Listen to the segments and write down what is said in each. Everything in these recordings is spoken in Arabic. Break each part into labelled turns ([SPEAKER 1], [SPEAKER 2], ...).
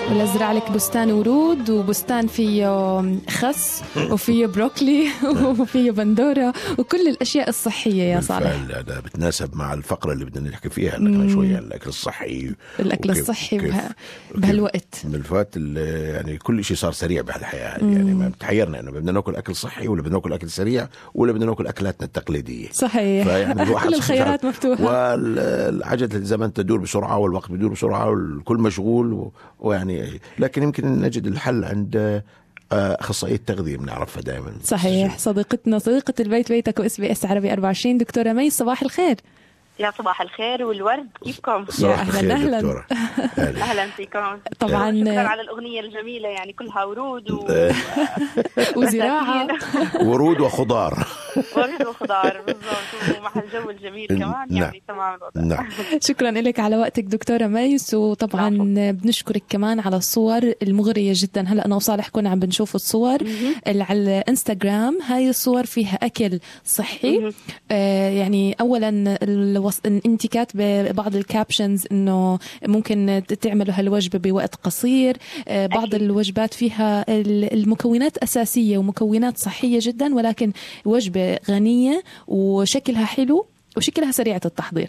[SPEAKER 1] ولا ازرع لك بستان ورود وبستان فيه خس وفيه بروكلي وفيه بندورة وكل الأشياء الصحية يا صالح.
[SPEAKER 2] هذا بتناسب مع الفقرة اللي بدنا نحكي فيها لكن شوية الأكل الصحي.
[SPEAKER 1] الأكل الصحي بهالوقت
[SPEAKER 2] بالفات يعني كل شيء صار سريع بهالحياة يعني ما بتحيرنا إنه بدنا ناكل أكل صحي ولا بدنا ناكل أكل سريع ولا بدنا ناكل أكلاتنا التقليدية.
[SPEAKER 1] صحيح. كل الخيارات مفتوحة
[SPEAKER 2] والعجلة الزمن تدور بسرعة والوقت بدور بسرعة والكل مشغول ويعني لكن يمكن نجد الحل عند أخصائية تغذية بنعرفها دائما.
[SPEAKER 1] صحيح. صديقة البيت بيتك وSBS عربي 24 دكتورة ميس، صباح الخير.
[SPEAKER 3] يا صباح الخير والورد، كيفكم؟
[SPEAKER 1] يا أهلا
[SPEAKER 3] أهلا فيكم.
[SPEAKER 1] طبعا
[SPEAKER 3] شكرا على الأغنية الجميلة، يعني كلها ورود
[SPEAKER 1] وزراعة
[SPEAKER 2] ورود وخضار
[SPEAKER 3] ورود وخضار بالضبط، ومع الجو الجميل كمان يعني تمام الوضع.
[SPEAKER 1] شكرا لك على وقتك دكتورة ميس، وطبعا بنشكرك كمان على الصور المغرية جدا. هلأ أنا وصالح كنا عم بنشوف الصور اللي على الانستغرام، هاي الصور فيها أكل صحي. يعني أولا انت كاتبه بعض الكابشنز انه ممكن تعملوا هالوجبه بوقت قصير. بعض الوجبات فيها المكونات اساسيه ومكونات صحيه جدا، ولكن وجبه غنيه وشكلها حلو وشكلها سريعة التحضير.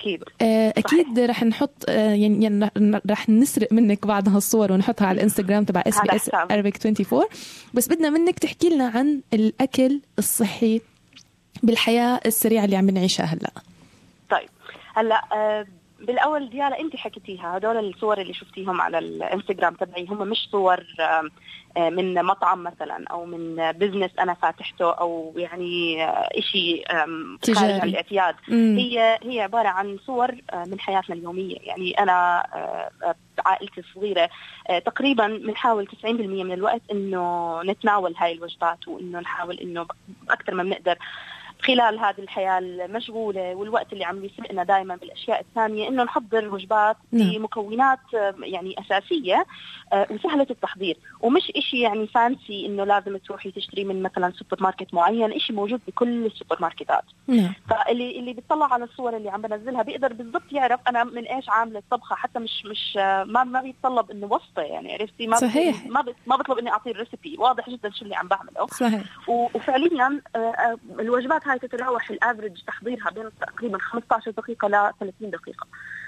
[SPEAKER 1] أكيد رح نحط يعني رح نسرق منك بعض هالصور ونحطها على الانستغرام تبع SBS Arabic 24. بس بدنا منك تحكي لنا عن الأكل الصحي بالحياة السريعة اللي عم نعيشها هلأ.
[SPEAKER 3] طيب هلا بالاول ديالا انت حكيتيها، هدول الصور اللي شفتيهم على الانستغرام تبعي هم مش صور من مطعم مثلا او من بزنس انا فاتحته او يعني اشي خارج عن الاعتياد. هي عباره عن صور من حياتنا اليوميه. يعني انا عائلتي الصغيره تقريبا بنحاول 90% من الوقت انه نتناول هاي الوجبات، وانه نحاول انه اكثر ما بنقدر خلال هذه الحياة المشغولة والوقت اللي عم يسبقنا دائما بالأشياء الثانية إنه نحضر وجبات بمكونات يعني أساسية وسهلة التحضير، ومش إشي يعني فانسي إنه لازم تروحي تشتري من مثلا سوبر ماركت معين، إشي موجود بكل السوبر ماركتات. فاللي بيطلع على الصور اللي عم بنزلها بيقدر بالضبط يعرف أنا من إيش عاملة الطبخة، حتى مش ما بيتطلب إنه وصفة، يعني عرفتي ما بطلب إني أعطيه الريسبي، واضح جدا شو اللي عم بعمله.
[SPEAKER 1] صحيح.
[SPEAKER 3] وفعليا الوجبات هاي تتراوح الافريج تحضيرها بين تقريبا 15 دقيقة ل 30 دقيقة.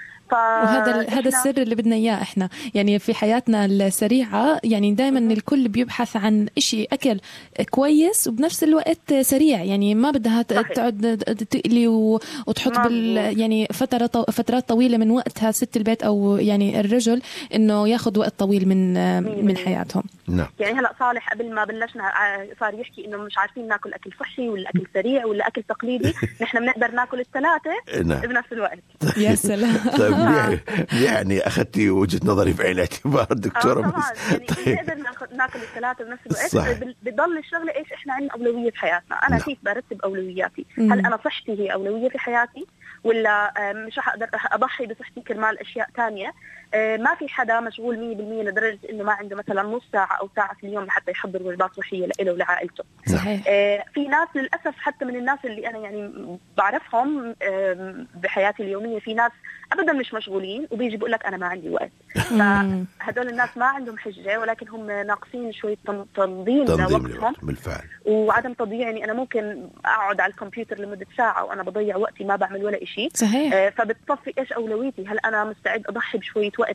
[SPEAKER 1] وهذا السر اللي بدنا إياه إحنا يعني في حياتنا السريعة. يعني دائما الكل بيبحث عن إشي أكل كويس وبنفس الوقت سريع، يعني ما بدها تقعد تقلي وتحط يعني فترات طويلة من وقتها ست البيت أو يعني الرجل إنه ياخد وقت طويل من حياتهم.
[SPEAKER 3] يعني هلأ صالح قبل ما بلشنا صار يحكي إنه مش عارفين ناكل أكل صحي ولا أكل سريع ولا أكل تقليدي. نحن بنقدر ناكل الثلاثة بنفس الوقت.
[SPEAKER 1] يا سلام.
[SPEAKER 2] يعني أخذتي وجهة نظري في عين الاعتبار دكتورة.
[SPEAKER 3] طبعا يعني نقدر ناكل الثلاثة بنفس الوقت. بضل الشغلة إيش إحنا عندنا أولوية في حياتنا. أنا كيف برتب أولوياتي؟ هل أنا صحتي هي أولوية في حياتي ولا مش هقدر أضحي بصحتي كرمال أشياء تانية؟ ما في حدا مشغول 100% لدرجة إنه ما عنده مثلا نص ساعة أو ساعة في اليوم لحتى يحضر وجبات صحية له ولعائلته. في ناس للأسف حتى من الناس اللي أنا يعني بعرفهم بحياتي اليومية، في ناس أبدا مش مشغولين وبيجي بقول لك أنا ما عندي وقت. فهدول الناس ما عندهم حجة، ولكن هم ناقصين شوية تنظيم لوقتهم
[SPEAKER 2] بالفعل،
[SPEAKER 3] وعدم تضييع. يعني أنا ممكن أقعد على الكمبيوتر لمدة ساعة وأنا بضيع وقتي ما بعمل ولا إشي. فبتصفي إيش أولويتي؟ هل أنا مستعد أضحي بشوية وقت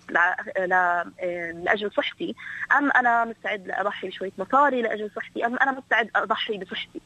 [SPEAKER 3] لأجل صحتي، أم أنا مستعد أضحي بشوية مصاري لأجل صحتي، أم أنا مستعد أضحي بصحتي؟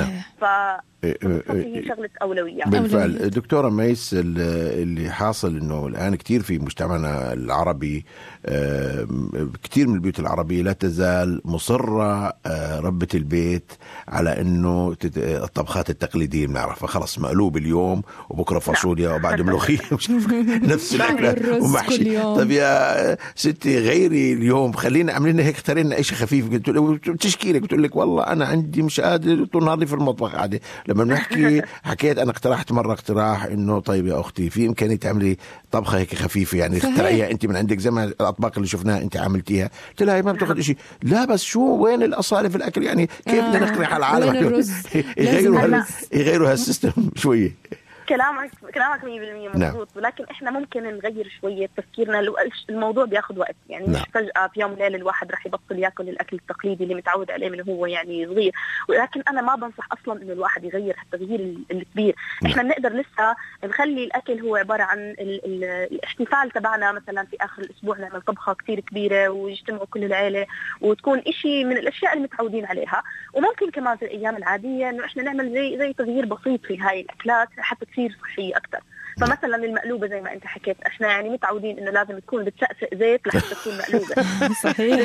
[SPEAKER 3] هي شغلة أولوية.
[SPEAKER 2] بالفعل دكتورة ميس، اللي حاصل إنه الآن كتير في مجتمعنا العربي كتير من البيوت العربية لا تزال مصرة ربة البيت على إنه الطبخات التقليدية بنعرفها خلص مقلوب اليوم وبكرة فاصوليا وبعد ملوخية نفس الأكلات ومحشي. طب يا ستي غيري اليوم، خلينا عاملين هيك، اختارينا إشي خفيف. تشكيلك قلت لك والله أنا عندي مش قادر طول نهاري في المطبخ عادي. لما بنحكي حكيت أنا اقترحت مرة اقتراح إنه طيب يا أختي في إمكانية تعملي طبخة هيك خفيفة، يعني اخترعيها أنت من عندك زي ما الأطباق اللي شفناها أنت عملتيها. قلت لها ما بتاخذ إشي. لا بس شو وين الأصالة في الأكل؟ يعني كيف بدنا نقنع على العالم يغيروا هالسيستم شوية؟
[SPEAKER 3] كلامك 100% مضبوط. ولكن احنا ممكن نغير شويه تفكيرنا. الموضوع بياخذ وقت يعني، مش فجاه في يوم وليله الواحد راح يبطل ياكل الاكل التقليدي اللي متعود عليه من هو يعني صغير. ولكن انا ما بنصح اصلا انه الواحد يغير التغيير الكبير. احنا بنقدر لسه نخلي الاكل هو عباره عن الاحتفال تبعنا، مثلا في اخر الاسبوع نعمل طبخه كثير كبيره ويجتمعوا كل العائله وتكون إشي من الاشياء اللي متعودين عليها. وممكن كمان في الايام العاديه انه احنا نعمل زي تغيير بسيط في هاي الاكلات حتى تصير صحيه اكثر. فمثلا المقلوبه زي ما انت حكيت، احنا يعني متعودين انه لازم تكون بتسقسق زيت لحتى تكون مقلوبه.
[SPEAKER 1] صحيح.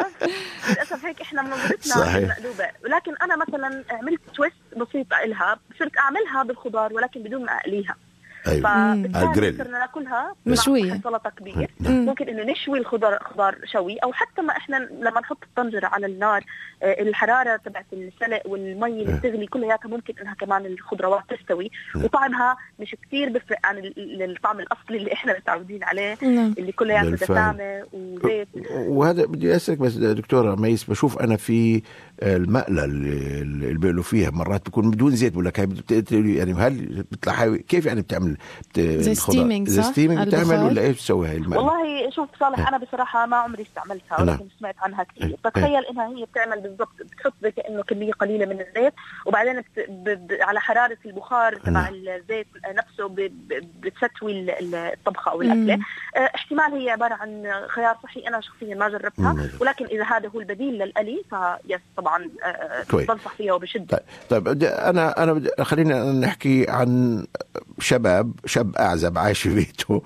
[SPEAKER 3] للاسف هيك احنا نظرتنا المقلوبه. ولكن انا مثلا عملت تويست بسيطه لها، صرت اعملها بالخضار ولكن بدون ما اقليها. فبالتالي صرنا ناكلها
[SPEAKER 1] مشوية
[SPEAKER 3] سلطة كبيرة. ممكن انه نشوي خضار شوي، او حتى ما احنا لما نحط الطنجرة على النار الحرارة تبعت السلق والمي اللي بتغلي كلياتها ممكن انها كمان الخضروات تستوي، وطعمها مش كتير بفرق عن الطعم الاصلي اللي احنا متعودين عليه اللي كلياته دسامة وزيت.
[SPEAKER 2] وهذا بدي اسالك بس دكتورة ميس، بشوف انا في المقلة اللي بيقولوا فيها مرات بيكون بدون زيت، بقول لك يعني هل بتطلع كيف يعني بتعمل
[SPEAKER 1] زي ستيمينج؟
[SPEAKER 2] زي ستيمينج بتعمل ولا ايش بتسوي هاي المقلة؟
[SPEAKER 3] والله شوف صالح، انا بصراحة ما عمري استعملتها ولكن سمعت عنها كثير. بتخيل انها هي بتعمل بالضبط، بتحط زي كأنه كمية قليلة من الزيت وبعدين على حرارة البخار تبع الزيت نفسه بتستوي الطبخة او الأكلة. احتمال هي عبارة عن خيار صحي، انا شخصيا ما جربتها، ولكن اذا هذا هو البديل للقلي فيس طبعا بنصح فيها وبشدة.
[SPEAKER 2] طيب انا خلينا نحكي عن شاب اعزب عايش في بيته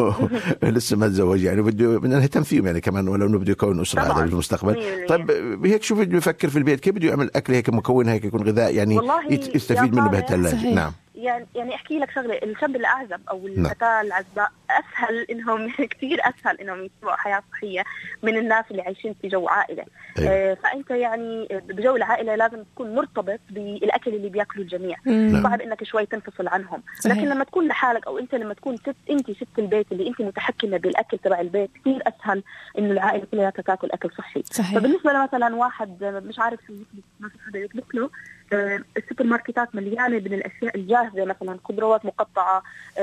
[SPEAKER 2] لسه ما تزوج، يعني بدنا نهتم فيهم يعني كمان، ولو انه بده يكون اسره هذا في المستقبل. طيب هيك شو بده يفكر في البيت؟ كيف بده يعمل اكل هيك مكون هيك يكون غذاء يعني يستفيد منه بهالثلاجه؟ نعم.
[SPEAKER 3] يعني احكي لك شغله، الشاب الاعزب او الفتاه العزباء اسهل انهم كثير اسهل انهم يتبعوا حياه صحيه من الناس اللي عايشين في جو عائله. فانت يعني بجو العائله لازم تكون مرتبط بالاكل اللي بياكله الجميع، صعب انك شوي تنفصل عنهم. لكن لما تكون لحالك او انت لما تكون انت ست البيت اللي انت متحكمه بالاكل تبع البيت، كثير اسهل انه العائله كلها تاكل اكل صحي. فبالنسبه لمثلا واحد مش عارف ما في حدا يطبخ له، السوبر ماركتات مليانه من الاشياء الجاهزه، مثلا خضروات مقطعه،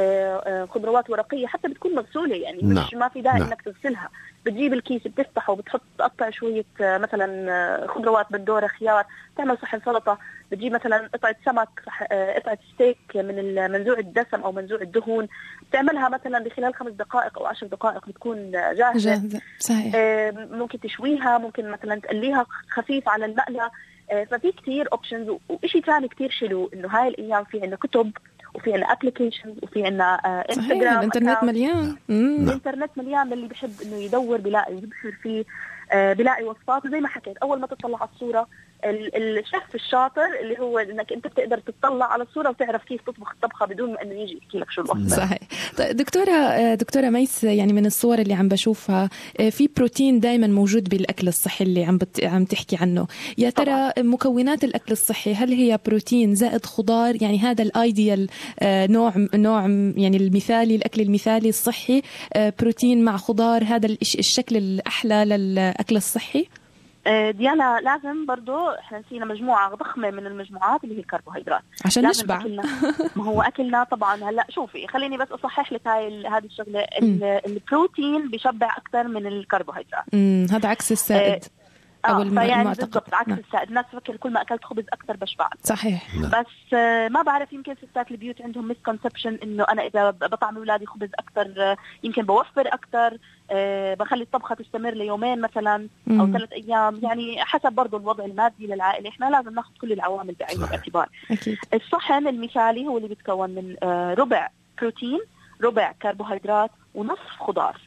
[SPEAKER 3] خضروات ورقيه حتى بتكون مغسوله يعني مش ما في داعي انك تغسلها. بتجيب الكيس بتفتحه وبتحط تقطع شويه مثلا خضروات بندوره خيار، تعمل صحن سلطه. بتجيب مثلا قطعه سمك، قطعه ستيك من منزوع الدسم او منزوع الدهون، بتعملها مثلا بخلال 5 دقائق او 10 دقائق بتكون جاهزه.
[SPEAKER 1] صحيح.
[SPEAKER 3] ممكن تشويها، ممكن مثلا تقليها خفيف على المقلة. ففي كتير اوبشنز. وإشي ثاني كتير حلو انه هاي الايام في عنا كتب وفي عنا ابلكيشنز وفي عنا انستغرام.
[SPEAKER 1] الانترنت مليان.
[SPEAKER 3] الانترنت مليان، اللي بيحب انه يدور بيلاقي، يبحر فيه بيلاقي وصفات. وزي ما حكيت اول ما تطلع على الصوره الشيف الشاطر اللي هو انك انت بتقدر تطلع على الصوره وتعرف كيف تطبخ الطبخه بدون ما انه يجي يحكي لك شو الوصفه.
[SPEAKER 1] صحيح. طيب دكتوره ميس، يعني من الصور اللي عم بشوفها في بروتين دائما موجود بالاكل الصحي اللي عم تحكي عنه. يا ترى مكونات الاكل الصحي هل هي بروتين زائد خضار؟ يعني هذا الايديال نوع يعني المثالي، الاكل المثالي الصحي بروتين مع خضار، هذا الشكل الاحلى للاكل الصحي؟
[SPEAKER 3] ديانا لازم برضو احنا نسينا مجموعة ضخمة من المجموعات اللي هي الكربوهيدرات
[SPEAKER 1] عشان نشبع.
[SPEAKER 3] ما هو أكلنا طبعا. هلا شوفي خليني بس أصحح لك هذه الشغلة. البروتين بيشبع أكثر من الكربوهيدرات.
[SPEAKER 1] هذا عكس السائد.
[SPEAKER 3] فيعني بالضبط عكس السائد. الناس تفكر كل ما أكلت خبز أكثر بشبع.
[SPEAKER 1] صحيح.
[SPEAKER 3] بس ما بعرف، يمكن ستات البيوت عندهم مسكونسبشن إنه أنا إذا بطعم أولادي خبز أكثر يمكن بوفر أكثر، بخلي الطبخة تستمر ليومين مثلا أو 3 أيام، يعني حسب برضو الوضع المادي للعائلة. إحنا لازم ناخذ كل العوامل بعين الاعتبار. الصحن المثالي هو اللي بيتكون من ربع بروتين، ربع كربوهيدرات، ونصف خضار.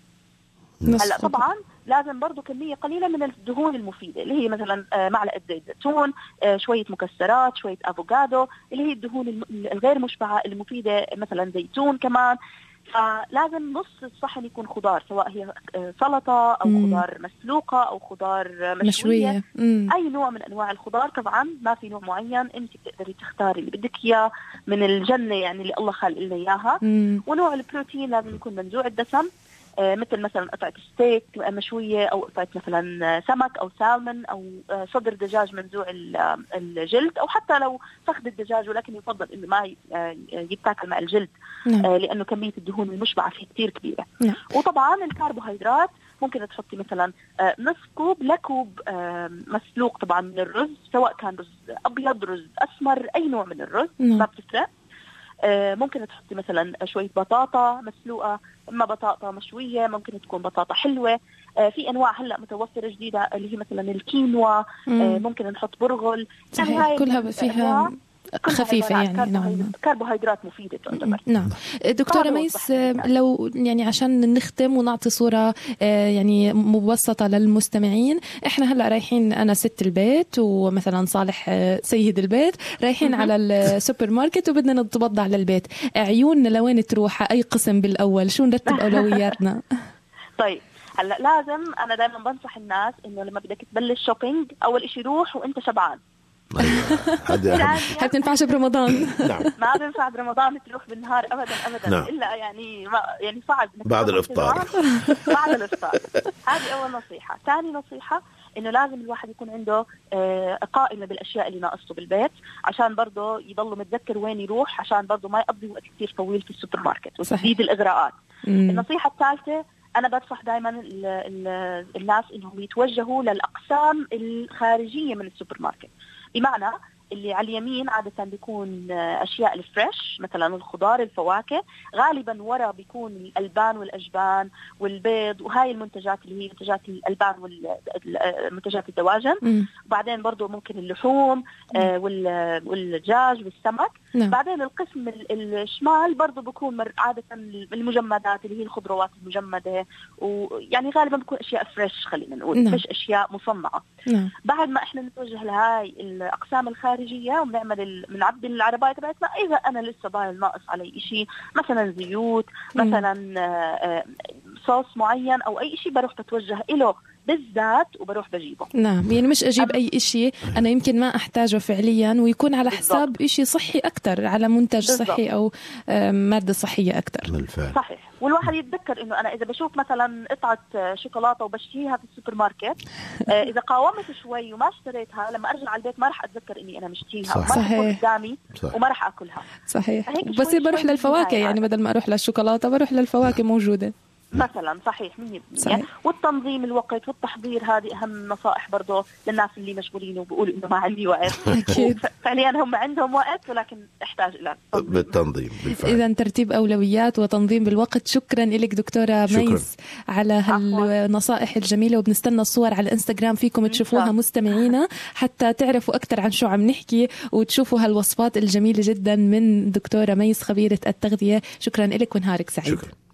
[SPEAKER 3] هلا طبعا لازم برضو كمية قليلة من الدهون المفيدة اللي هي مثلا معلقة زيت زيتون، شوية مكسرات، شوية أفوكادو اللي هي الدهون الغير مشبعة المفيدة، مثلا زيتون كمان. فلازم نص الصحن يكون خضار، سواء هي سلطة أو خضار مسلوقة أو خضار مشوية. أي نوع من أنواع الخضار طبعا، ما في نوع معين، أنت بتقدري تختاري اللي بدك إياه من الجنة يعني اللي الله خلق لنا إياها. ونوع البروتين لازم يكون منزوع الدسم، مثل مثلا قطعة ستيك مشوية، أو قطعة مثلا سمك أو سالمون، أو صدر دجاج منزوع الجلد، أو حتى لو فخذ الدجاج، ولكن يفضل إنه ما يتاكل مع الجلد لأنه كمية الدهون المشبعة فيه كتير كبيرة. وطبعا الكربوهيدرات ممكن تحطي مثلا نصف كوب لكوب مسلوق طبعا من الرز، سواء كان رز أبيض رز أسمر أي نوع من الرز ما بتفرق. ممكن تحطي مثلا شوية بطاطا مسلوقة، إما بطاطا مشوية، ممكن تكون بطاطا حلوة. في أنواع هلا متوفرة جديدة اللي هي مثلا الكينوا، ممكن نحط برغل.
[SPEAKER 1] يعني هاي كلها فيها خفيفة يعني
[SPEAKER 3] كربوهيدرات مفيدة تعتبر.
[SPEAKER 1] نعم. دكتورة ميس، لو يعني عشان نختم ونعطي صورة يعني مبسطة للمستمعين، احنا هلأ رايحين، أنا ست البيت ومثلا صالح سيد البيت، رايحين على السوبر ماركت وبدنا نتبضع للبيت، عيوننا لوين تروح؟ أي قسم بالأول؟ شو نرتب أولوياتنا؟
[SPEAKER 3] طيب هلا لازم، أنا دائما بنصح الناس إنه لما بدك تبلش شوبينج أول إشي روح وأنت شبعان.
[SPEAKER 1] هل تنفعش برمضان؟
[SPEAKER 2] نعم.
[SPEAKER 3] ما بينفع برمضان تروح بالنهار ابدا. نعم. الا يعني صعب
[SPEAKER 2] بعد الافطار.
[SPEAKER 3] بعد الافطار. هذه اول نصيحه. ثاني نصيحه انه لازم الواحد يكون عنده قائمه بالاشياء اللي ناقصته بالبيت، عشان برضه يضل متذكر وين يروح، عشان برضه ما يقضي وقت كثير طويل في السوبر ماركت وتزيد الاغراءات. النصيحه الثالثه، أنا بدفع دائما الناس إنهم يتوجهوا للأقسام الخارجية من السوبر ماركت، بمعنى اللي على اليمين عادة بيكون أشياء الفريش مثلا الخضار الفواكه، غالبا ورا بيكون الألبان والأجبان والبيض وهاي المنتجات اللي هي منتجات الألبان والمنتجات الدواجن. وبعدين برضو ممكن اللحوم والدجاج والسمك. بعدين القسم الشمال برضو بيكون عادة المجمدات اللي هي الخضروات المجمدة، ويعني غالبا بيكون أشياء فريش خلينا نقول، مش أشياء مصنعة. بعد ما إحنا نتوجه لهاي الأقسام الخارجية وبنعمل بنعبي العرباية تبعتنا، إذا أنا لسه ضايل ناقص علي إشي مثلا زيوت مثلا صوص معين أو أي إشي، بروح بتوجه إله بالذات وبروح بجيبه.
[SPEAKER 1] نعم، يعني مش أجيب أي إشي أنا يمكن ما أحتاجه فعليا ويكون على حساب إشي صحي أكتر، على منتج صحي أو مادة صحية أكتر.
[SPEAKER 3] صحيح. والواحد يتذكر إنه أنا إذا بشوف مثلا قطعة شوكولاتة وبشتريها في السوبر ماركت، إذا قاومت شوي وما اشتريتها، لما أرجع على البيت ما رح أتذكر إني أنا مشتريها وما تكون قدامي وما رح أكلها.
[SPEAKER 1] صحيح. بس بروح للفواكه، يعني بدل ما أروح للشوكولاتة بروح للفواكه موجودة مثلا.
[SPEAKER 3] صحيح 100%. والتنظيم الوقت والتحضير، هذه أهم نصائح برضو للناس اللي مشغولين وبيقولوا إنه ما عندي وقت. فعليا هم عندهم وقت ولكن احتاج إلى
[SPEAKER 2] بالتنظيم بالفعل.
[SPEAKER 1] إذا ترتيب أولويات وتنظيم بالوقت. شكرا لك دكتورة ميس على هالنصائح الجميلة، وبنستنى الصور على الانستغرام فيكم تشوفوها مستمعينا حتى تعرفوا أكثر عن شو عم نحكي، وتشوفوا هالوصفات الجميلة جدا من دكتورة ميس خبيرة التغذية. شكرا لك ونهارك سعيد.
[SPEAKER 2] شكرا.